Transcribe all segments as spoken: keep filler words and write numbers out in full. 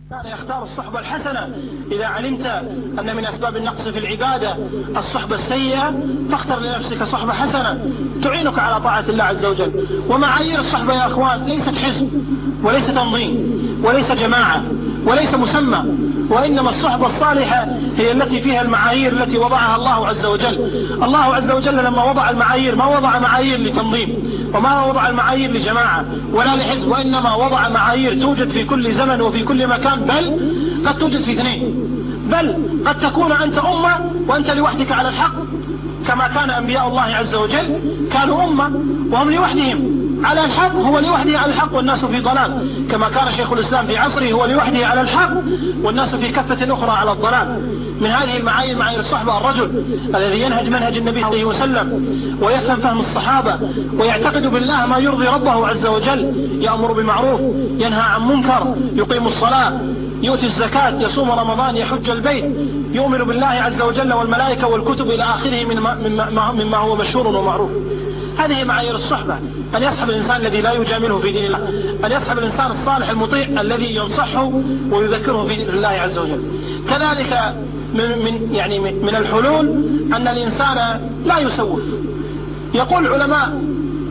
كان يختار الصحبة الحسنة. إذا علمت أن من أسباب النقص في العبادة الصحبة السيئة فاختر لنفسك صحبة حسنة تعينك على طاعة الله عز وجل. ومعايير الصحبة يا أخوان ليست حزب وليس تنظيم وليس جماعة وليس مسمى، وإنما الصحبة الصالحة هي التي فيها المعايير التي وضعها الله عز وجل. الله عز وجل لما وضع المعايير ما وضع معايير لتنظيم وما وضع المعايير لجماعة ولا لحزب، وإنما وضع معايير توجد في كل زمن وفي كل مكان، بل قد توجد في اثنين، بل قد تكون أنت أمة وأنت لوحدك على الحق، كما كان أنبياء الله عز وجل كانوا أمة وهم لوحدهم على الحق، هو لوحده على الحق والناس في ضلال، كما كان شيخ الإسلام في عصره هو لوحده على الحق والناس في كفة أخرى على الضلال. من هذه المعايير معايير الصحبة الرجل الذي ينهج منهج النبي صلى الله عليه وسلم ويفهم فهم الصحابة ويعتقد بالله ما يرضي ربه عز وجل، يأمر بالمعروف ينهى عن منكر، يقيم الصلاة، يؤتي الزكاة، يصوم رمضان، يحج البيت، يؤمن بالله عز وجل والملائكة والكتب إلى آخره مما, مما هو مشهور ومعروف. هذه معايير الصحبة، أن يصحب الإنسان الذي لا يجامله في دين الله، أن يصحب الإنسان الصالح المطيع الذي ينصحه ويذكره في دين الله عز وجل. كذلك من, من, يعني من الحلول أن الإنسان لا يسوف. يقول العلماء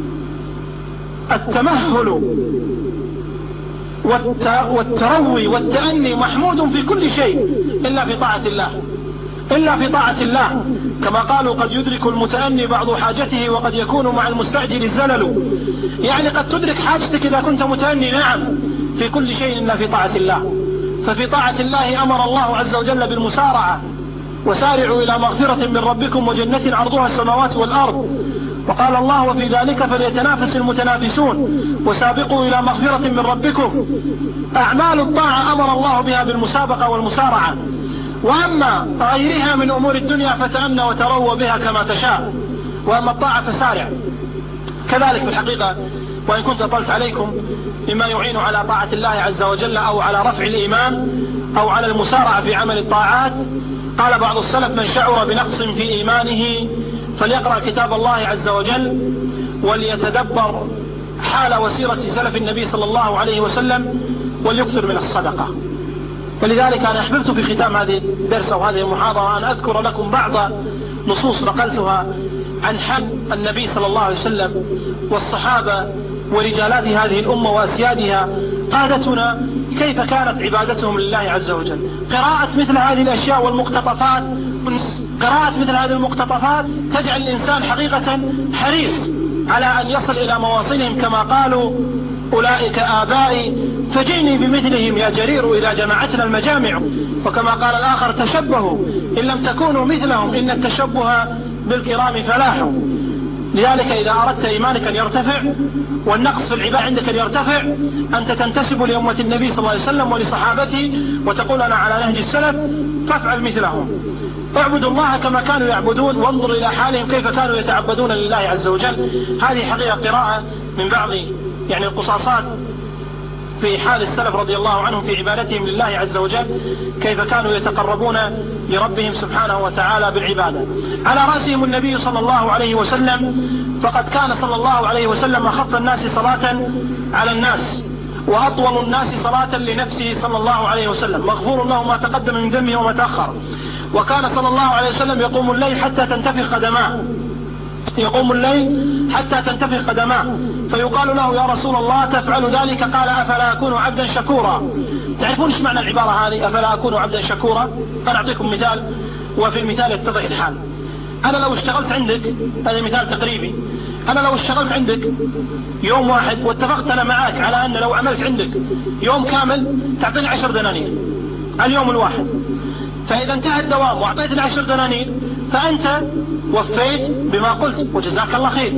التمهل والتروي والتأني محمود في كل شيء إلا في طاعة الله، إلا في طاعة الله، كما قالوا قد يدرك المتأني بعض حاجته وقد يكون مع المستعجل الزلل. يعني قد تدرك حاجتك إذا كنت متأني، نعم، في كل شيء إلا في طاعة الله. ففي طاعة الله أمر الله عز وجل بالمسارعة، وسارعوا إلى مغفرة من ربكم وجنة عرضها السماوات والأرض، وقال الله وفي ذلك فليتنافس المتنافسون، وسابقوا إلى مغفرة من ربكم. أعمال الطاعة أمر الله بها بالمسابقة والمسارعة، وأما غيرها من أمور الدنيا فتأنى وتروى بها كما تشاء، وأما الطاعة فسارع. كذلك في الحقيقة وإن كنت طلت عليكم مما يعين على طاعة الله عز وجل أو على رفع الإيمان أو على المسارعة في عمل الطاعات، قال بعض السلف من شعر بنقص في إيمانه فليقرأ كتاب الله عز وجل وليتدبر حال وسيرة سلف النبي صلى الله عليه وسلم وليكثر من الصدقة. ولذلك أنا أحببت في ختام هذه الدرس أو هذه المحاضرة أن أذكر لكم بعض نصوص نقلتها عن حال النبي صلى الله عليه وسلم والصحابة ورجالات هذه الأمة وأسيادها قادتنا، كيف كانت عبادتهم لله عز وجل. قراءة مثل هذه الأشياء والمقتطفات، قراءة مثل هذه المقتطفات تجعل الإنسان حقيقة حريص على أن يصل إلى مواصلهم، كما قالوا أولئك آبائي فجئني بمثلهم يا جرير إذا جمعتنا المجامع، وكما قال الآخر تشبهوا إن لم تكونوا مثلهم إن التشبه بالكرام فلاح. لذلك إذا أردت إيمانك أن يرتفع والنقص في العبادة عندك أن يرتفع، أنت تنتسب لأمة النبي صلى الله عليه وسلم ولصحابته وتقول أنا على نهج السلف، فافعل مثلهم، اعبدوا الله كما كانوا يعبدون، وانظر إلى حالهم كيف كانوا يتعبدون لله عز وجل. هذه حقيقة قراءة من بعض يعني القصاصات في حال السلف رضي الله عنهم في عبادتهم لله عز وجل، كيف كانوا يتقربون لربهم سبحانه وتعالى بالعبادة. على رأسهم النبي صلى الله عليه وسلم، فقد كان صلى الله عليه وسلم أخف الناس صلاة على الناس وأطول الناس صلاة لنفسه صلى الله عليه وسلم، مغفور له ما تقدم من ذنبه وما تأخر. وكان صلى الله عليه وسلم يقوم الليل حتى تنتفخ قدماه، يقوم الليل حتى تنتفخ قدماه، فيقال له يا رسول الله تفعل ذلك؟ قال أفلا أكون عبدا شكورا. تعرفون ايش معنى العبارة هذه أفلا أكون عبدا شكورا؟ أنا أعطيكم مثال وفي المثال يتضح الحال. أنا لو اشتغلت عندك، هذا مثال تقريبي، أنا لو اشتغلت عندك يوم واحد واتفقت أنا معك على أن لو عملت عندك يوم كامل تعطيني عشر دنانير اليوم الواحد، فإذا انتهى الدوام وأعطيتني عشر دنانير فأنت وفيت بما قلت وجزاك الله خير.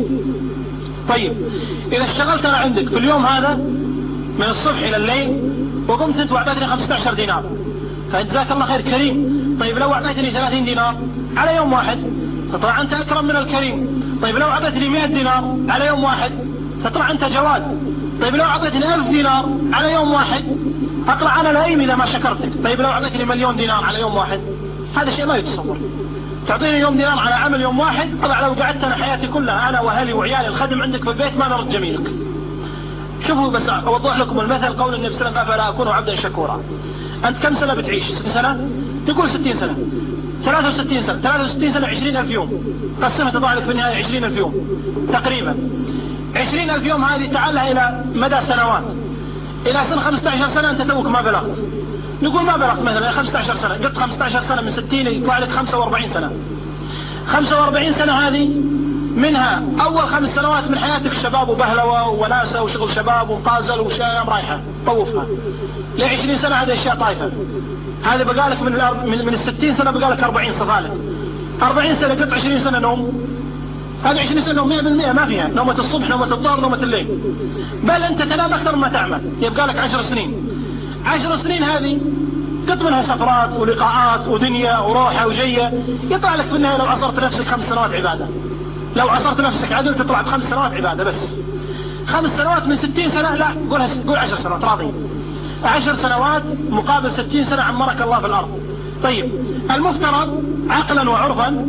طيب إذا اشتغلت أنا عندك في اليوم هذا من الصبح إلى الليل وقمت أنت وأعطيتني خمسة عشر دينار فجزاك الله خير كريم. طيب لو أعطيتني ثلاثين دينار على يوم واحد تطلع أنت أكرم من الكريم. طيب لو أعطيتني مئة دينار على يوم واحد تطلع أنت جواد. طيب لو أعطيتني ألف دينار على يوم واحد أطلع أنا لئيم إذا ما شكرتك. طيب لو أعطيتني مليون دينار على يوم واحد، هذا شيء لا يتصور. تعطيني يوم دينار على عمل يوم واحد، طبعا لو قعدت أنا حياتي كلها أنا وأهلي وعيالي الخدم عندك في البيت ما نرد جميلك. شوفوا بس أوضح لكم المثل، قول النبي صلى الله عليه وسلم أفلا أكون عبدا شكورا. أنت كم سنة بتعيش؟ ستين سنة؟ تقول ستين سنة، ثلاثة وستين سنة، ثلاثة وستين سنة عشرين ألف يوم، قسمها تضع لك في النهاية عشرين ألف يوم تقريبا. عشرين ألف يوم هذه تعالها إلى مدى سنوات، إلى سنة خمسة عشر سنة أنت توك ما بلغت، نقول ما بلغت مثلا خمسة عشر سنة، قلت خمسة عشر سنة من ستين يطلع لك خمسة وأربعين سنة. خمسة وأربعين سنة هذه منها أول خمس سنوات من حياتك شباب وبهلوة وناسة وشغل شباب ومقازل وشام رايحة طوفها. لعشرين سنة هذه أشياء طايفة، هذا بقالك من من, من الستين سنة بقالك أربعين صفالك. أربعين سنة قلت عشرين سنة نوم، هذه عشرين سنة مئة بالمئة ما فيها نومة الصبح نومة الظهر نومة الليل، بل أنت تنام أكثر ما تعمل. يبقى لك عشر سنين. عشر سنين هذه قط منها سفرات ولقاءات ودنيا وروحة وجية، يطلع لك في النهاية لو عصرت نفسك خمس سنوات عبادة. لو عصرت نفسك عدل تطلع بخمس سنوات عبادة بس. خمس سنوات من ستين سنة لا قولها قول عشر سنوات راضي. عشر سنوات مقابل ستين سنة عمرك الله في الأرض. طيب المفترض عقلا وعرفا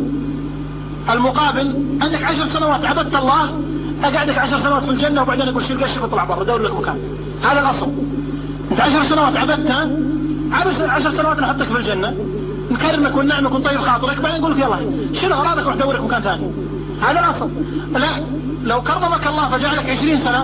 المقابل أنك عشر سنوات عبدت الله، أقعدك عشر سنوات في الجنة وبعدين أقول شيل قشك وطلع برا دور لك مكان. هذا الأصل. أنت عشر سنوات عبدتها، عشر سنوات نحطك في الجنة نكرمك ونعمك ونطيب خاطرك، بعدين نقول لك يلا شيل أغراضك وروح دور لك مكان ثاني. هذا الأصل. لا لو كرمك الله فجعلك عشرين سنة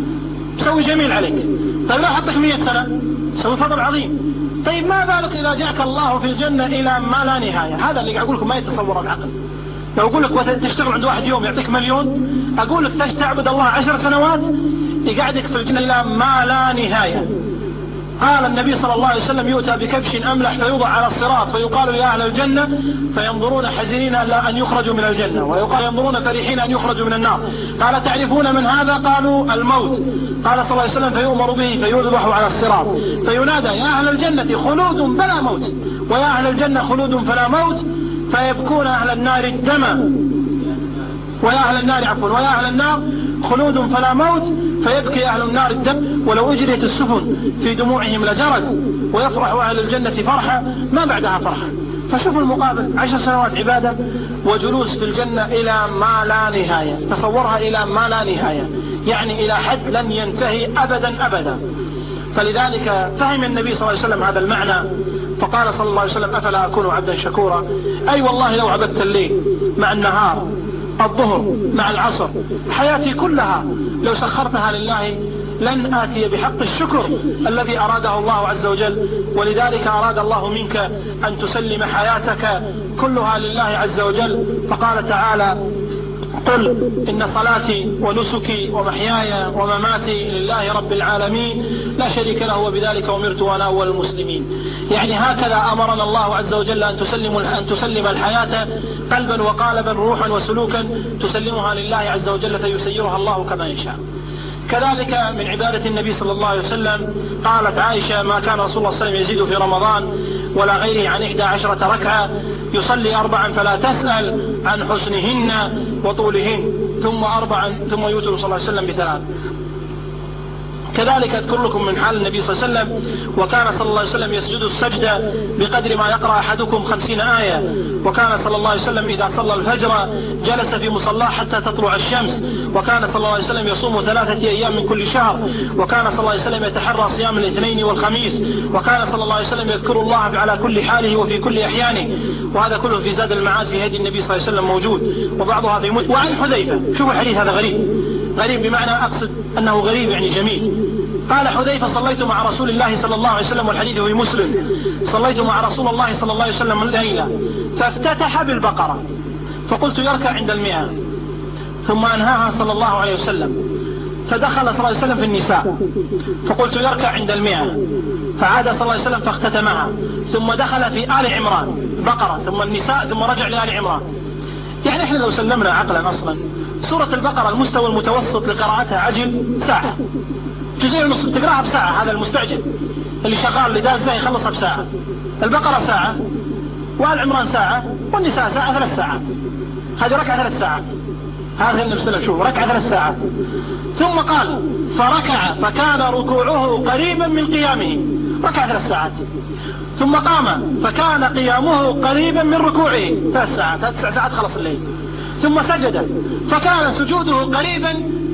سوي جميل عليك. طيب لو حطك مئة سنة سوي فضل عظيم. طيب ما بالك إذا جاءك الله في الجنة إلى ما لا نهاية؟ هذا اللي أقول لكم ما يتصور العقل. لو أقول لك تشتغل عند واحد يوم يعطيك مليون، أقول لك تعبد الله عشر سنوات يقعدك في الجنة إلى ما لا نهاية. قال النبي صلى الله عليه وسلم يؤتى بكبش أملح فيوضع على الصراط فيقال يا أهل الجنة فينظرون حزينين أن يخرجوا من الجنة، ويقال ينظرون فرحين أن يخرجوا من النار. قال تعرفون من هذا؟ قالوا الموت. قال صلى الله عليه وسلم فيؤمر به فيذبح على الصراط فينادى يا أهل الجنة خلود بلا موت، ويا أهل الجنة خلود فلا موت، فيبكون أهل النار الدم، ويا أهل النار عفوا ويا أهل النار خلود فلا موت، فيبكي أهل النار الدم ولو أجريت السفن في دموعهم لجرت، ويفرح أهل الجنة فرحة ما بعدها فرحة. فشوفوا المقابل عشر سنوات عبادة وجلوس في الجنة إلى ما لا نهاية. تصورها إلى ما لا نهاية، يعني إلى حد لن ينتهي أبدا أبدا. فلذلك فهم النبي صلى الله عليه وسلم هذا المعنى فقال صلى الله عليه وسلم أفلا أكون عبدا شكورا؟ أي والله لو عبدت الليل مع النهار، الظهر مع العصر، حياتي كلها لو سخرتها لله لن آتي بحق الشكر الذي أراده الله عز وجل. ولذلك أراد الله منك أن تسلم حياتك كلها لله عز وجل. فقال تعالى قل إن صلاتي ونسكي ومحياي ومماتي لله رب العالمين لا شريك له وبذلك أمرت وأنا أول المسلمين. يعني هكذا أمرنا الله عز وجل أن تسلم, أن تسلم الحياة قلبا وقالبا روحا وسلوكا تسلمها لله عز وجل فيسيرها الله كما يشاء. كذلك من عبادة النبي صلى الله عليه وسلم قالت عائشة ما كان رسول الله صلى الله عليه وسلم يزيد في رمضان ولا غيره عن إحدى عشرة ركعة يصلي أربعا فلا تسأل عن حسنهن وطولهن ثم أربعا ثم يوتر صلى الله عليه وسلم بثلاث. كذلك أذكر لكم من حال النبي صلى الله عليه وسلم وكان صلى الله عليه وسلم يسجد السجدة بقدر ما يقرأ أحدكم خمسين آية. وكان صلى الله عليه وسلم إذا صلى الفجر جلس في مصلاه حتى تطلع الشمس. وكان صلى الله عليه وسلم يصوم ثلاثة أيام من كل شهر. وكان صلى الله عليه وسلم يتحرى صيام الاثنين والخميس. وكان صلى الله عليه وسلم يذكر الله على كل حاله وفي كل أحيانه. وهذا كله في زاد المعاد في هدي النبي صلى الله عليه وسلم موجود. وبعضها في مت... وعن حذيفة شوفوا الحديث هذا غريب، غريب بمعنى أقصد أنه غريب يعني جميل. قال حذيفة صليت مع رسول الله صلى الله عليه وسلم والحديث في مسلم صليت مع رسول الله صلى الله عليه وسلم ليلة فافتتح بالبقرة فقلت يركع عند المئة ثم أنهاها صلى الله عليه وسلم فدخل صلى الله عليه وسلم في النساء فقلت يركع عند المئة فعاد صلى الله عليه وسلم فاختتمها ثم دخل في آل عمران بقرة ثم النساء ثم رجع لآل عمران. يعني احنا لو سلمنا عقلا أصلا سورة البقرة المستوى المتوسط لقراءتها عجل ساعة، جزء ونص تقراها بساعة. هذا المستعجل اللي شغال اللي دازه يخلصها بساعة. البقرة ساعة وآل عمران ساعة والنساء ساعة، ثلاث ساعات. هذه ركعة ثلاث ساعات. هذا النبي صلى الله عليه وسلم شوف ركعة ثلاث ساعات. ثم قال فركع فكان ركوعه قريبا من قيامه ركعة ثلاث ساعات. ثم قام فكان قيامه قريبا من ركوعه ثلاث ساعات، ثلاث ساعات خلص الليل. ثم سجد فكان سجوده قريبا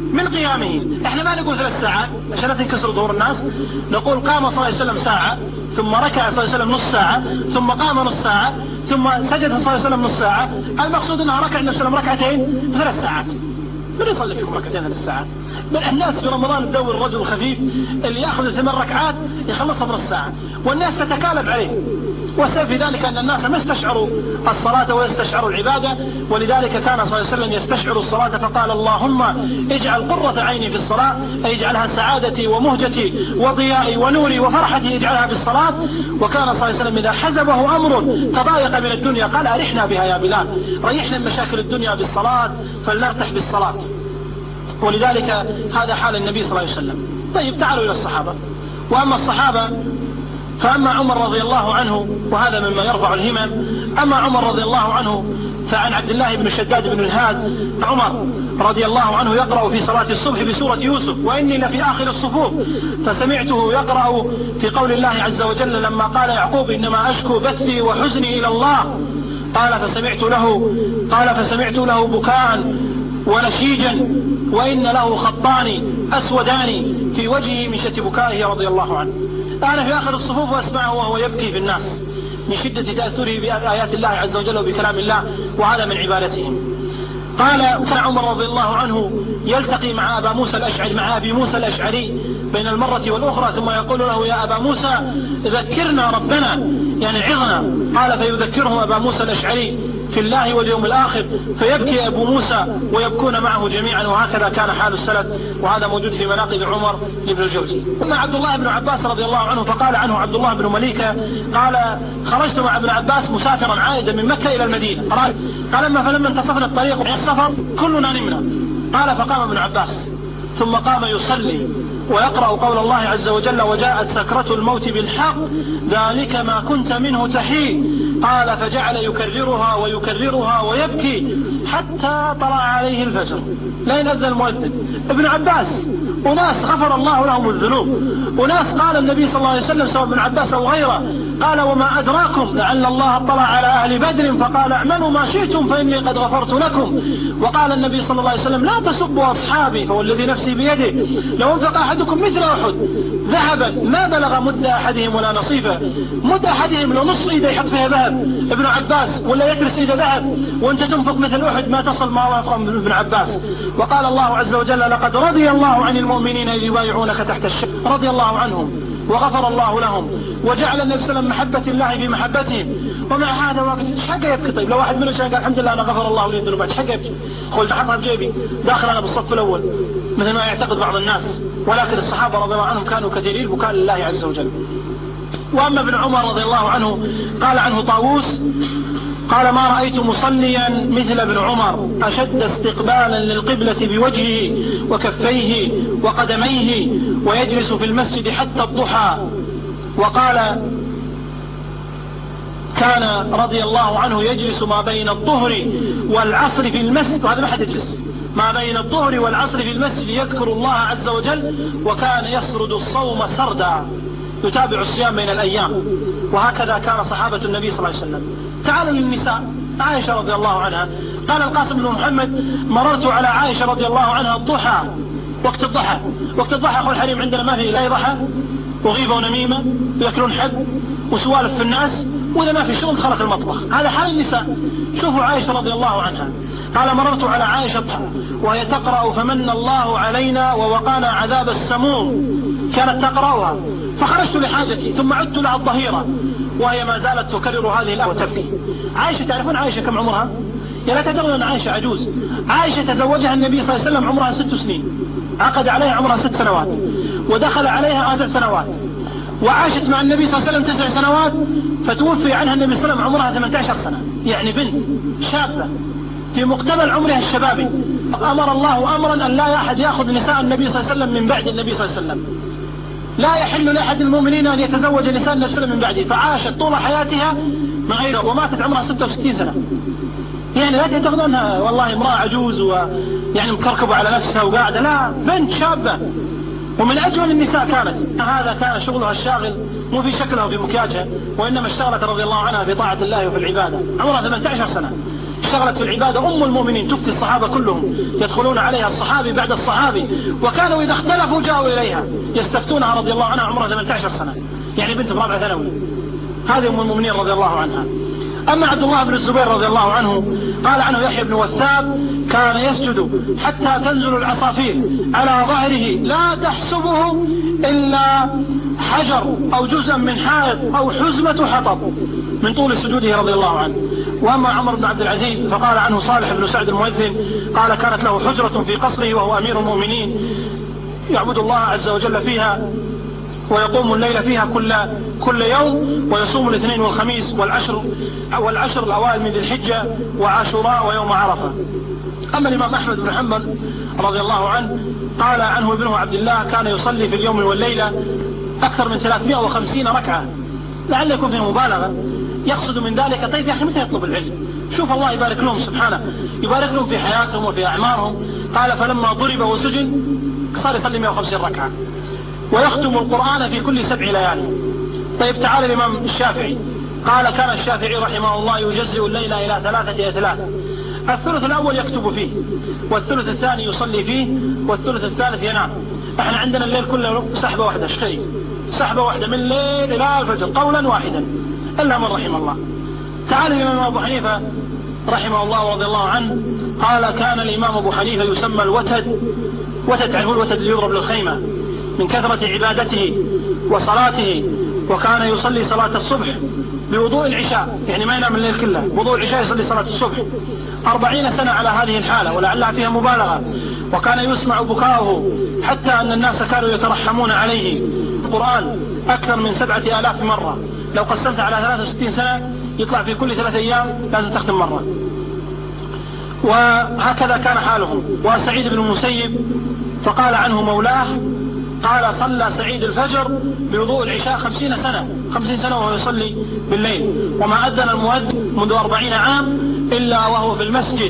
من قيامه. احنا ما نقول ثلاث ساعات عشان لا تنكسر ظهور الناس، نقول قام صلى الله عليه وسلم ساعة، ثم ركع صلى الله عليه وسلم نص ساعة، ثم قام نص ساعة، ثم سجد صلى الله عليه وسلم نص ساعة. المقصود انها ركع النبي صلى الله عليه وسلم ركعتين ثلاث ساعات. من يصلي فيكم ركعتين ثلاث ساعات؟ بل الناس في رمضان تدور الرجل الخفيف اللي ياخذ ثمان ركعات يخلصها بنص ساعة، والناس تتكالب عليه. والسبب في ذلك أن الناس ما استشعروا الصلاة ويستشعروا العبادة، ولذلك كان صلى الله عليه وسلم يستشعر الصلاة فقال اللهم اجعل قرة عيني في الصلاة، أي اجعلها سعادتي ومهجتي وضيائي ونوري وفرحتي اجعلها في الصلاة. وكان صلى الله عليه وسلم إذا حزبه أمر تضايق من الدنيا قال أرحنا بها يا بلال، ريحنا من مشاكل الدنيا بالصلاة فلنرتاح بالصلاة. ولذلك هذا حال النبي صلى الله عليه وسلم. طيب تعالوا إلى الصحابة. وأما الصحابة فأما عمر رضي الله عنه، وهذا مما يرفع الهمم، أما عمر رضي الله عنه فعن عبد الله بن شداد بن الهاد عمر رضي الله عنه يقرأ في صلاة الصبح بسورة يوسف وإني لفي آخر الصفوف، فسمعته يقرأ في قول الله عز وجل لما قال يعقوب إنما أشكو بثي وحزني إلى الله، قال فسمعت له قال فسمعت له بكاء ونشيجا وإن له خطان أسودان في وجهه من شدة بكائه رضي الله عنه. أنا في آخر الصفوف وأسمعه وهو يبكي في الناس من شدة تأثره بآيات الله عز وجل وبكلام الله، وهذا من عبادتهم. قال كان عمر رضي الله عنه يلتقي مع أبا موسى الأشعري مع أبي موسى الأشعري بين المرة والأخرى، ثم يقول له يا أبا موسى ذكرنا ربنا، يعني عظنا. قال فيذكره أبا موسى الأشعري في الله واليوم الآخر، فيبكي أبو موسى ويبكون معه جميعا. وهكذا كان حال السلف، وهذا موجود في مناقب عمر بن الجوزي. أما عبد الله بن عباس رضي الله عنه فقال عنه عبد الله بن مليكة قال خرجت مع ابن عباس مسافرا عائدا من مكة إلى المدينة، قال لما فلما انتصفنا الطريق من السفر كلنا نمنا. قال فقام ابن عباس ثم قام يصلي ويقرأ قول الله عز وجل وجاءت سكرة الموت بالحق ذلك ما كنت منه تحيد. قال فجعل يكررها ويكررها ويبكي حتى طلع عليه الفجر، لا ينزل المؤذن. ابن عباس وناس غفر الله لهم الذنوب، وناس قال النبي صلى الله عليه وسلم سواء ابن عباس أو غيره قال وما أدراكم لعل الله اطلع على أهل بدر فقال اعملوا ما شئتم فإني قد غفرت لكم. وقال النبي صلى الله عليه وسلم لا تسبوا أصحابي فوالذي نفسي بيده لو انفق أحدكم مثل أحد ذهبا ما بلغ مد أحدهم ولا نصيفه. مد أحدهم لو نص إيده يحط فيها ذهب ابن عباس ولا يترس إيده ذهب، وانت تنفق مثل أحد ما تصل ما الله يفقه ابن عباس. وقال الله عز وجل لقد رضي الله عن المؤمنين إذ يبايعونك تحت الشجرة رضي الله عنهم وغفر الله لهم وجعل النبي صلى الله عليه وسلم محبة الله في محبتهم. ومع هذا وقت حق يبكي. طيب لو واحد منهم قال الحمد لله أنا غفر الله لي الذنوب حق يبكي، قلت حطها بجيبي داخل أنا بالصف الأول مثل ما يعتقد بعض الناس. ولكن الصحابة رضي الله عنهم كانوا كثيرين البكاء لله عز وجل. وأما ابن عمر رضي الله عنه قال عنه طاووس قال ما رأيت مصليا مثل ابن عمر أشد استقبالا للقبلة بوجهه وكفيه وقدميه ويجلس في المسجد حتى الضحى. وقال كان رضي الله عنه يجلس ما بين الظهر والعصر في المسجد، وهذا ما حد يجلس ما بين الظهر والعصر في المسجد يذكر الله عز وجل، وكان يسرد الصوم سردا يتابع الصيام بين الأيام. وهكذا كان صحابة النبي صلى الله عليه وسلم. تعالوا للنساء. عائشة رضي الله عنها قال القاسم بن محمد مررت على عائشة رضي الله عنها الضحى، وقت الضحى وقت الضحى أخو الحريم عندنا ما في لا ضحى وغيبة ونميمة ويأكلون حب وسوالف في الناس، وإذا ما في شغل خلق المطبخ. هذا حال النساء. شوفوا عائشة رضي الله عنها قال مررت على عائشة وهي تقرأ فمن الله علينا ووقانا عذاب السموم، كانت تقرأها فخرجت لحاجتي ثم عدت لها الظهيرة وهي ما زالت تكرر هذه الآية وتبكي. عائشة تعرفون عائشة كم عمرها؟ يا لا تدرون أن عائشة عجوز. عائشة تزوجها النبي صلى الله عليه وسلم عمرها ست سنين، عقد عليها عمرها ست سنوات ودخل عليها تسع سنوات، وعاشت مع النبي صلى الله عليه وسلم تسع سنوات فتوفي عنها النبي صلى الله عليه وسلم عمرها ثمانية عشر سنة، يعني بنت شابة في مقتبل عمرها الشبابي. أمر الله أمرا أن لا أحد يأخذ نساء النبي صلى الله عليه وسلم من بعد النبي صلى الله عليه وسلم، لا يحل لأحد المؤمنين أن يتزوج نساء النبي صلى الله عليه وسلم من بعده. فعاشت طول حياتها مع غيره وماتت عمرها ستة وستين سنة. يعني لا تعتقدون أنها والله امرأة عجوز ويعني مكركبة على نفسها وقاعدة، لا، بنت شابة ومن أجمل النساء كانت. هذا كان شغلها الشاغل مو في شكلها وفي مكياجها، وإنما اشتغلت رضي الله عنها في طاعة الله وفي العبادة. عمرها ثمانية عشر سنة اشتغلت في العبادة أم المؤمنين تفتي الصحابة كلهم، يدخلون عليها الصحابي بعد الصحابي، وكانوا إذا اختلفوا جاءوا إليها يستفتونها رضي الله عنها، عمرها ثمانية عشر سنة، يعني بنت رابعة ثانوي. هذه أم المؤمنين رضي الله عنها. أما عبد الله بن الزبير رضي الله عنه قال عنه يحيى بن وثاب كان يسجد حتى تنزل العصافير على ظهره لا تحسبه إلا حجر أو جزء من حائط أو حزمة حطب من طول سجوده رضي الله عنه. وأما عمر بن عبد العزيز فقال عنه صالح بن سعد المؤذن قال كانت له حجرة في قصره وهو أمير المؤمنين يعبد الله عز وجل فيها ويقوم الليل فيها كل كل يوم، ويصوم الاثنين والخميس والعشر والعشر الأوائل من ذي الحجة وعاشوراء ويوم عرفة. أما الإمام أحمد بن حنبل رضي الله عنه قال عنه ابنه عبد الله كان يصلي في اليوم والليلة أكثر من ثلاثمائة وخمسين ركعة، لعل يكون فيه مبالغة، يقصد من ذلك طيب يا أخي متى يطلب العلم؟ شوف الله يبارك لهم سبحانه، يبارك لهم في حياتهم وفي أعمارهم. قال فلما ضرب وسجن صار يصلي مائة وخمسين ركعة ويختم القرآن في كل سبع ليالي. طيب تعال الإمام الشافعي قال كان الشافعي رحمه الله يجزئ الليل إلى ثلاثة أثلاث، الثلث الأول يكتب فيه، والثلث الثاني يصلي فيه، والثلث الثالث ينام. احنا عندنا الليل كله سحبة واحدة شخي، سحبة واحدة من الليل إلى الفجر قولا واحدا إلا من رحم الله. تعال الإمام أبو حنيفة رحمه الله ورضي الله عنه قال كان الإمام أبو حنيفة يسمى الوتد، وتد يعني هو الوتد اللي يضرب للخيمة، من كثرة عبادته وصلاته، وكان يصلي صلاة الصبح بوضوء العشاء، يعني ما ينام الليل كله، وضوء العشاء يصلي صلاة الصبح أربعين سنة على هذه الحالة، ولعلها فيها مبالغة. وكان يسمع بكاؤه حتى أن الناس كانوا يترحمون عليه. القرآن أكثر من سبعة آلاف مرة، لو قسمت على ثلاثة وستين سنة يطلع في كل ثلاثة أيام لازم تختم مرة. وهكذا كان حالهم. وسعيد بن المسيب فقال عنه مولاه قال صلى سعيد الفجر بوضوء العشاء خمسين سنة، خمسين سنة وهو يصلي بالليل، وما أذن المؤذن منذ أربعين عام إلا وهو في المسجد.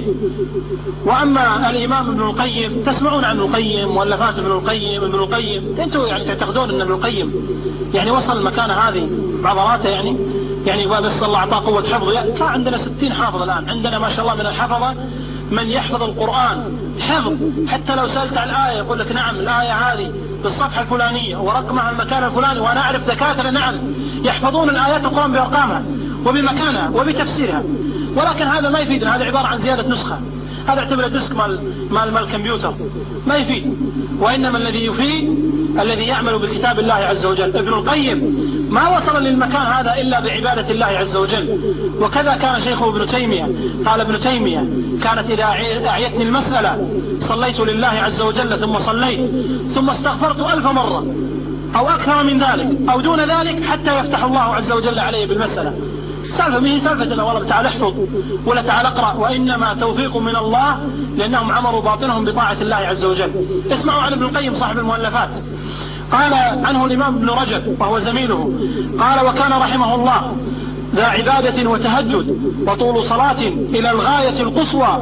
وأما الإمام ابن القيم تسمعون عن ابن القيم مؤلفات ابن القيم ابن القيم أنتوا يعني تعتقدون أن ابن القيم يعني وصل المكانة هذه بعضلاته، يعني يعني بس الله أعطاه قوة حفظ. يعني كان عندنا ستين حافظ الآن، عندنا ما شاء الله من الحفظة من يحفظ القرآن حفظ، حتى لو سألت عن الآية يقول لك نعم الآية هذه بالصفحة الفلانية ورقمها المكان الفلاني، وأنا أعرف دكاترة نعم يحفظون الآيات القرآن بأرقامها وبمكانها وبتفسيرها. ولكن هذا ما يفيد، هذا عبارة عن زيادة نسخة، هذا اعتبره ديسك مال مال مال الكمبيوتر، ما يفيد. وإنما الذي يفيد الذي يعمل بكتاب الله عز وجل. ابن القيم ما وصل للمكان هذا إلا بعبادة الله عز وجل. وكذا كان شيخه ابن تيمية، قال ابن تيمية كانت إذا أعيتني المسألة صليت لله عز وجل ثم صليت ثم استغفرت ألف مرة أو أكثر من ذلك أو دون ذلك حتى يفتح الله عز وجل عليه بالمسألة. سالفة مين سالفتنا والله تعالى احفظ ولا تعالى اقرأ، وإنما توفيق من الله لأنهم عمروا باطنهم بطاعة الله عز وجل. اسمعوا عن ابن القيم صاحب المؤلفات. قال عنه الإمام ابن رجب وهو زميله قال وكان رحمه الله ذا عبادة وتهجد وطول صلاة إلى الغاية القصوى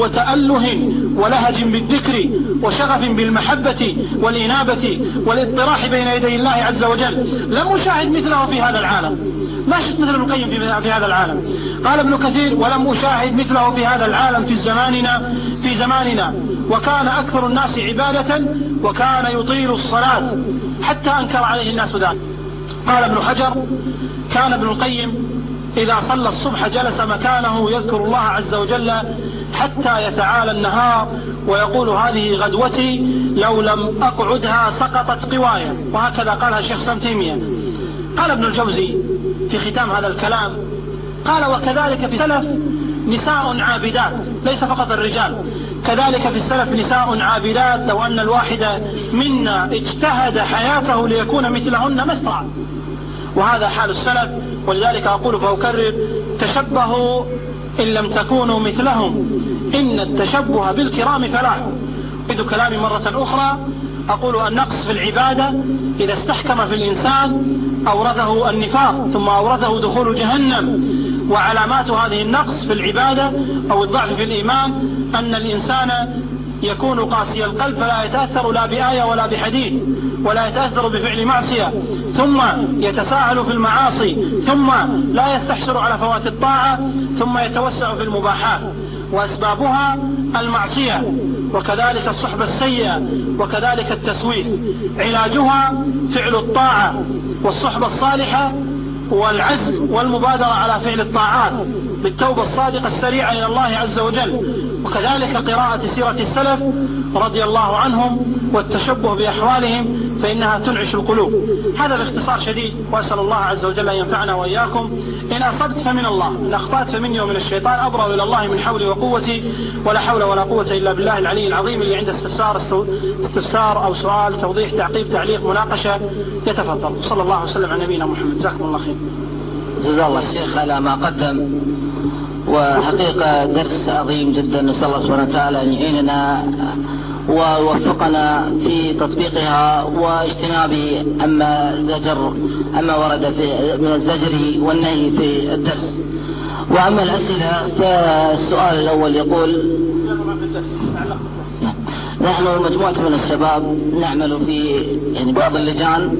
وتأله ولهج بالذكر وشغف بالمحبة والإنابة والاضطراح بين يدي الله عز وجل، لم أشاهد مثله في هذا العالم، ما شفت مثل ابن القيم في هذا العالم. قال ابن كثير ولم أشاهد مثله في هذا العالم في زماننا في زماننا وكان أكثر الناس عبادة وكان يطيل الصلاة حتى أنكر عليه الناس ذلك. قال ابن حجر كان ابن القيم إذا صلى الصبح جلس مكانه يذكر الله عز وجل حتى يتعالى النهار ويقول هذه غدوتي لو لم أقعدها سقطت قوايا. وهكذا قالها الشيخ سام تيمية. قال ابن الجوزي في ختام هذا الكلام قال وكذلك في السلف نساء عابدات، ليس فقط الرجال، كذلك في السلف نساء عابدات لو أن الواحد منا اجتهد حياته ليكون مثلهن ما استطاع. وهذا حال السلف. ولذلك أقول فأكرر تشبهوا إن لم تكونوا مثلهم إن التشبه بالكرام فلاح. أعيد كلامي مرة أخرى أقول النقص في العبادة إذا استحكم في الإنسان أورثه النفاق ثم أورثه دخول جهنم. وعلامات هذه النقص في العبادة أو الضعف في الإيمان أن الإنسان يكون قاسي القلب فلا يتأثر لا بآية ولا بحديث ولا يتأثر بفعل معصية، ثم يتساهل في المعاصي، ثم لا يستحسر على فوات الطاعة، ثم يتوسع في المباحات، وأسبابها المعصية وكذلك الصحبة السيئة وكذلك التسويف. علاجها فعل الطاعة والصحبة الصالحة والعزم والمبادرة على فعل الطاعات بالتوبة الصادقة السريعة إلى الله عز وجل، وكذلك قراءة سيرة السلف رضي الله عنهم والتشبه بأحوالهم فإنها تنعش القلوب. هذا باختصار شديد، وأسأل الله عز وجل أن ينفعنا وإياكم. إن أصبت فمن الله، إن أخطأت فمني ومن الشيطان، أبرأ إلى الله من حولي وقوتي، ولا حول ولا قوة إلا بالله العلي العظيم. اللي عنده استفسار استفسار أو سؤال، توضيح، تعقيب، تعليق، مناقشة، يتفضل. صلى الله وسلم على نبينا محمد. جزاكم الله خير. جزا الله الشيخ على ما قدم، وحقيقة درس عظيم جدا. نسأل الله سبحانه وتعالى أن يعيننا ووفقنا في تطبيقها واجتناب أما زجر أما ورد في من الزجر والنهي في الدرس. وأما الأسئلة فالسؤال الأول يقول: نحن مجموعة من الشباب نعمل في يعني بعض اللجان،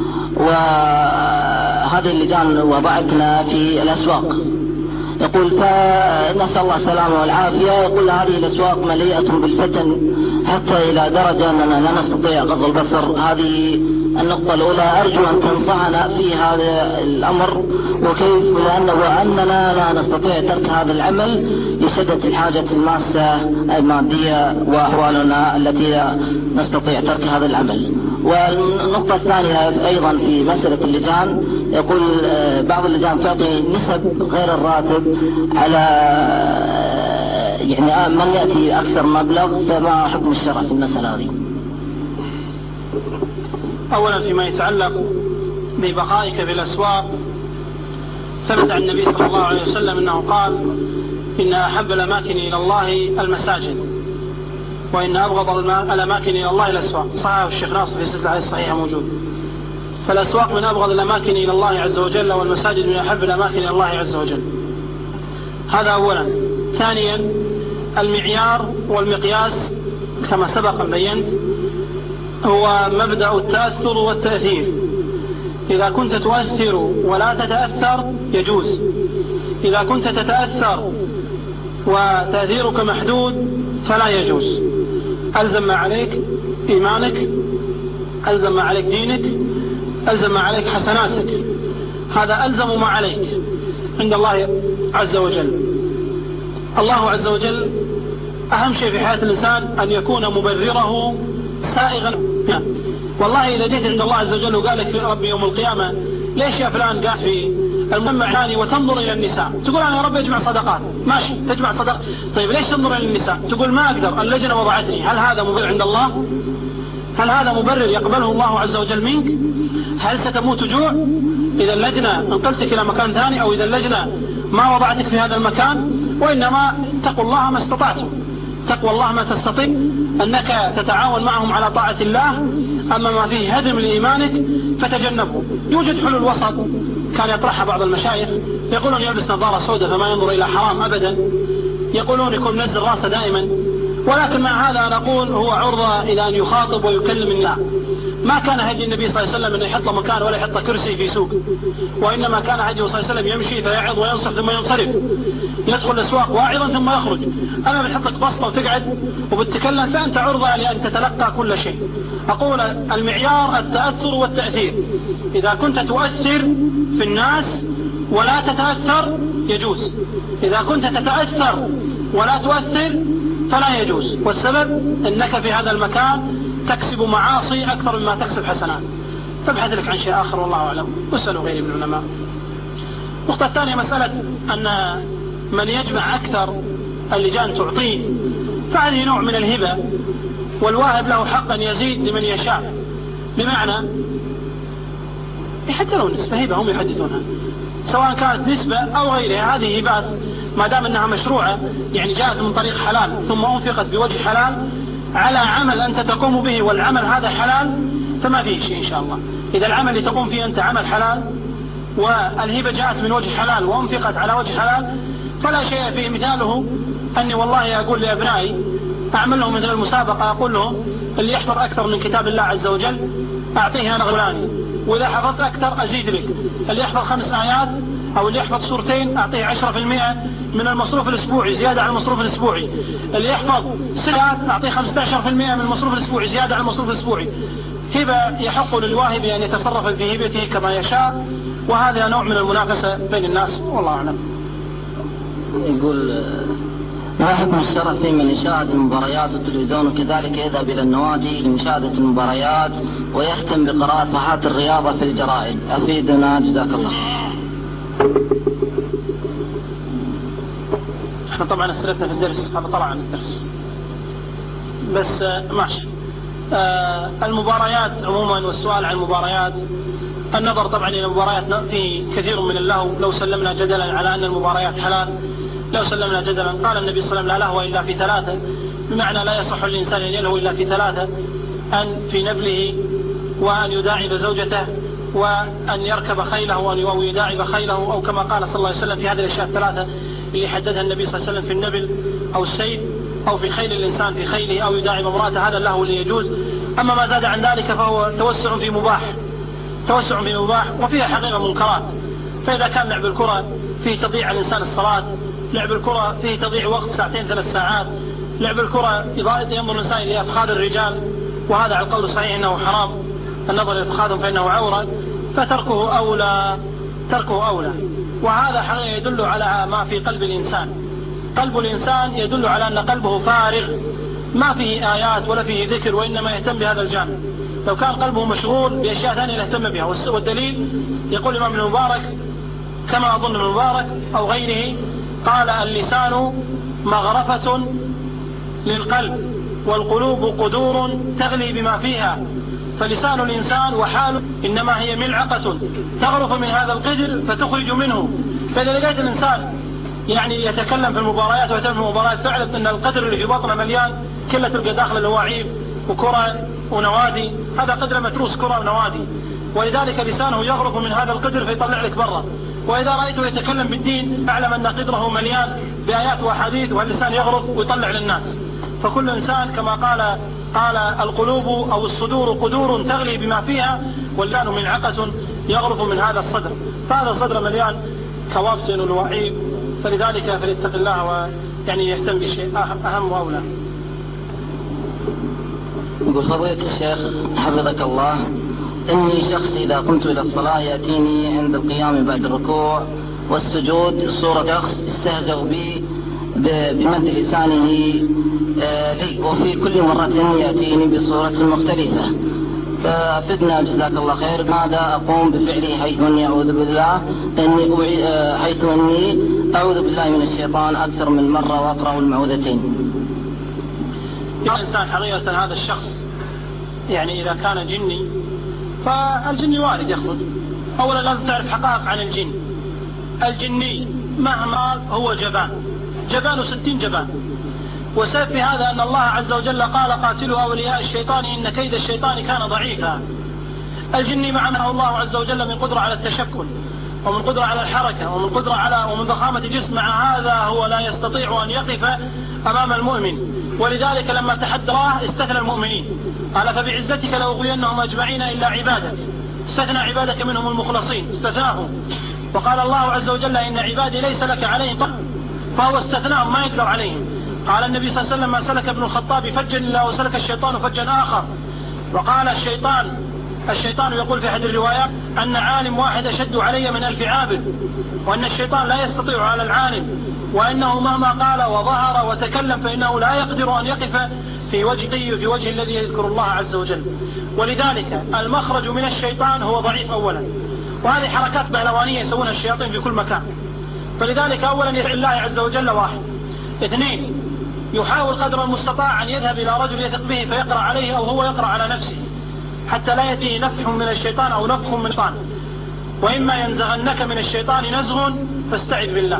وهذه اللجان وضعتنا في الأسواق. يقول فنسأل الله السلامة والعافية. يقول هذه الأسواق مليئة بالفتن حتى إلى درجة أننا لا نستطيع غض البصر. هذه النقطة الأولى، أرجو أن تنصحنا في هذا الأمر، وكيف لأنه أننا لا نستطيع ترك هذا العمل لشدة الحاجة الماسة المادية وأحوالنا التي لا نستطيع ترك هذا العمل. والنقطة الثانية أيضا في مسألة اللجان، يقول بعض اللجان تعطي نسب غير الراتب على يعني من يأتي أكثر مبلغ، فما حكم الشرع في المسألة هذه؟ أولا فيما يتعلق ببقائك في الأسواق، ثبت عن النبي صلى الله عليه وسلم أنه قال: إن أحب الأماكن إلى الله المساجد، وإن أبغض الأماكن إلى الله الأسواق. صحيح الشيخ ناصر في السلسلة الصحيحة موجود. فالأسواق من أبغض الأماكن إلى الله عز وجل، والمساجد من أحب الأماكن إلى الله عز وجل. هذا أولا. ثانيا، المعيار والمقياس كما سبق أن بينت هو مبدأ التأثر والتأثير. إذا كنت تؤثر ولا تتأثر يجوز، إذا كنت تتأثر وتأثيرك محدود فلا يجوز. ألزم ما عليك إيمانك، ألزم ما عليك دينك، ألزم ما عليك حسناتك. هذا ألزم ما عليك عند الله عز وجل. الله عز وجل أهم شيء في حياة الإنسان أن يكون مبرره سائغا. والله إذا جيت عند الله عز وجل وقال لك في ربي يوم القيامة: ليش يا فلان قاعد في المجمع ثاني وتنظر إلى النساء؟ تقول: أنا يا رب أجمع صدقات. ماشي، تجمع صدق. طيب ليش تنظر إلى النساء؟ تقول: ما أقدر، اللجنة وضعتني. هل هذا مبرر عند الله؟ هل هذا مبرر يقبله الله عز وجل منك؟ هل ستموت جوع إذا اللجنة انقلتك إلى مكان ثاني، أو إذا اللجنة ما وضعتك في هذا المكان؟ وإنما اتقوا الله ما استطعتم، تقوى الله ما تستطيع، أنك تتعاون معهم على طاعة الله. أما ما فيه هدم لإيمانك فتجنبه. يوجد حلول وسط كان يطرحها بعض المشايخ، يقولون يلبس نظارة سوداء فما ينظر إلى حرام أبدا، يقولون يكون منزل راسه دائما. ولكن مع هذا نقول هو عرضة إلى أن يخاطب ويكلم الله. ما كان هدي النبي صلى الله عليه وسلم أن يحط مكان ولا يحط كرسي في سوق، وإنما كان هديه صلى الله عليه وسلم يمشي فيعظ وينصح ثم ينصرف، يدخل الأسواق واعظا ثم يخرج. أما بتحطك بسطة وتقعد وبتتكلم فأنت عرضة لأن تتلقى كل شيء. أقول المعيار التأثر والتأثير. إذا كنت تؤثر في الناس ولا تتأثر يجوز، إذا كنت تتأثر ولا تؤثر فلا يجوز. والسبب أنك في هذا المكان تكسب معاصي أكثر مما تكسب حسنات. تبحث لك عن شيء آخر والله أعلم، واسألوا غيري من العلماء. النقطة الثانية مسألة أن من يجمع أكثر اللجان تعطيه، فهذه نوع من الهبة، والواهب له حق أن يزيد لمن يشاء. بمعنى حتى لو نسبة هبة هم يحدثونها، سواء كانت نسبة أو غيرها، هذه هبات ما دام أنها مشروعة، يعني جاءت من طريق حلال ثم أنفقت بوجه حلال على عمل أنت تقوم به، والعمل هذا حلال، فما فيه شيء إن شاء الله. إذا العمل اللي تقوم فيه أنت عمل حلال والهبة جاءت من وجه حلال وأنفقت على وجه حلال فلا شيء فيه. مثاله أني والله أقول لأبنائي أعمل له مثل المسابقة، أقول له اللي يحفظ أكثر من كتاب الله عز وجل أعطيه أنا غلاني، وإذا حفظت أكثر أزيد لك. اللي يحفظ خمس آيات أو اللي يحفظ سورتين أعطيه عشرة في المئة من المصروف الأسبوعي زيادة على المصروف الأسبوعي. اللي يحفظ ست آيات أعطيه خمسة عشر في المئة من المصروف الأسبوعي زيادة على المصروف الأسبوعي. هبة يحق للواهب أن يتصرف في هبته كما يشاء، وهذا نوع من المنافسة بين الناس، والله أعلم. يقول ما حكم الشرع في من يشاهد المباريات والتلفزيون وكذلك يذهب إلى النوادي لمشاهدة المباريات ويهتم بقراءة صفحات الرياضة في الجرائد؟ أفيدنا جزاك الله. احنا طبعا اسئلتنا في الدرس، هذا طلع عن الدرس بس ماشي. آه المباريات عموما والسؤال عن المباريات، النظر طبعا إلى المباريات فيه كثير من اللهو. لو سلمنا جدلا على أن المباريات حلال، لو سلمنا جدلا قال النبي صلى الله عليه وسلم لا لهو إلا في ثلاثة، بمعنى لا يصح للإنسان أن يلهو إلا في ثلاثة: أن في نبله، وأن يداعب زوجته، وأن يركب خيله أو يداعب خيله، أو كما قال صلى الله عليه وسلم في هذه الأشياء الثلاثة اللي حددها النبي صلى الله عليه وسلم في النبل أو السيف، أو في خيل الإنسان في خيله، أو يداعب امرأته. هذا اللهو اللي يجوز. أما ما زاد عن ذلك فهو توسع في مباح، توسع في مباح وفيها حقيقة منكرات. فإذا كان لعب الكرة فيه تضيع على الإنسان الصلاة، لعب الكرة فيه تضيع وقت ساعتين ثلاث ساعات، لعب الكرة ينظر الإنسان إلى أفخاذ الرجال، وهذا على القول الصحيح أنه حرام، النظر إلى أفخاذهم فإنه عورة، فتركه أولى، تركه أولى. وهذا حقيقة يدل على ما في قلب الإنسان. قلب الإنسان يدل على أن قلبه فارغ، ما فيه آيات ولا فيه ذكر، وإنما يهتم بهذا الجانب. لو كان قلبه مشغول بأشياء ثانية يهتم بها. والدليل يقول الإمام ابن مبارك كما أظن ابن مبارك أو غيره قال: اللسان مغرفة للقلب، والقلوب قدور تغلي بما فيها، فلسان الإنسان وحاله إنما هي ملعقة تغرف من هذا القدر فتخرج منه. فإذا لقيت الإنسان يعني يتكلم في المباريات ويهتم في المباريات، فاعلم أن القدر اللي في بطنه مليان، كله تلقى داخل الواعيب وكرة ونوادي، هذا قدر متروس كرة ونوادي، ولذلك لسانه يغرف من هذا القدر فيطلع لك برا. وإذا رأيته يتكلم بالدين أعلم أن قدره مليان بآيات وحديث، واللسان يغرف ويطلع للناس. فكل إنسان كما قال قال القلوب أو الصدور قدور تغلي بما فيها، واللسان ملعقة يغرف من هذا الصدر، فهذا الصدر مليان كوابس وعيب، فلذلك فليتق الله ويعني يهتم بشيء أهم وأولى. يقول فضيلة الشيخ حفظك الله: إني شخص إذا قمت إلى الصلاة يأتيني عند القيام بعد الركوع والسجود صورة شخص استهزأ بي بمد لسانه لي، وفي كل مرة يأتيني بصورة مختلفة، فأفدنا جزاك الله خير. ماذا أقوم بفعله حيث أني أعوذ بالله أني حيث أني أعوذ بالله من الشيطان أكثر من مرة وأقرأ المعوذتين؟ الإنسان حقيقة هذا الشخص يعني إذا كان جني فالجني وارد يخرج. أولا لازم تعرف حقائق عن الجن. الجني مهما هو جبان، جبان ستين جبان، وسبب في هذا أن الله عز وجل قال: قاتلوا أولياء الشيطان إن كيد الشيطان كان ضعيفا. الجني معه الله عز وجل من قدرة على التشكل، ومن قدرة على الحركة، ومن قدرة على ومن ضخامة جسم، مع هذا هو لا يستطيع أن يقف أمام المؤمن. ولذلك لما تحدراه استثنى المؤمنين، قال: فبعزتك لأغوينهم أجمعين إلا عبادك. استثنى عبادك منهم المخلصين، استثناهم. وقال الله عز وجل: إن عبادي ليس لك عليهم طاعة، فهو استثناهم ما يقدر عليهم. قال النبي صلى الله عليه وسلم: ما سلك ابن الخطاب فجا إلا وسلك الشيطان فجا آخر. وقال الشيطان الشيطان يقول في أحد الروايات أن عالم واحد أشد علي من ألف عابد، وأن الشيطان لا يستطيع على العالم، وأنه مهما قال وظهر وتكلم فإنه لا يقدر أن يقف في وجهه في وجه الذي يذكر الله عز وجل. ولذلك المخرج من الشيطان هو ضعيف أولا، وهذه حركات بهلوانية يسوونها الشياطين في كل مكان. فلذلك أولا يسأل الله عز وجل واحد. اثنين، يحاول قدر المستطاع أن يذهب إلى رجل يثق به فيقرأ عليه أو هو يقرأ على نفسه، حتى لا يأتيه نفح من الشيطان أو نفخ من الشيطان. وإما ينزغنك من الشيطان نزغ فاستعذ بالله.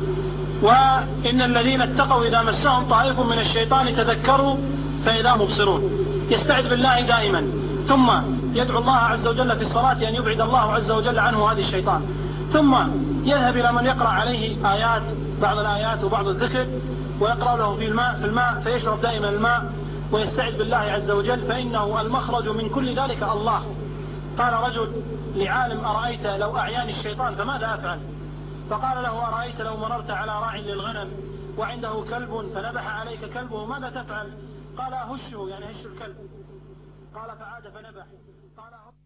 وإن الذين اتقوا إذا مسهم طائف من الشيطان تذكروا فإذا مبصرون. يستعذ بالله دائما، ثم يدعو الله عز وجل في الصلاة أن يبعد الله عز وجل عنه هذه الشيطان، ثم يذهب إلى من يقرأ عليه آيات، بعض الآيات وبعض الذكر، ويقرأ له في الماء في الماء فيشرب دائما الماء ويستعذ بالله عز وجل، فإنه المخرج من كل ذلك الله. قال رجل لعالم: أرأيت لو أعياني الشيطان فماذا أفعل؟ فقال له: أرأيت لو مررت على راع للغنم وعنده كلب فنبح عليك كلبه ماذا تفعل؟ قال: هشه، يعني هش الكلب. قال: فعاد فنبح. قال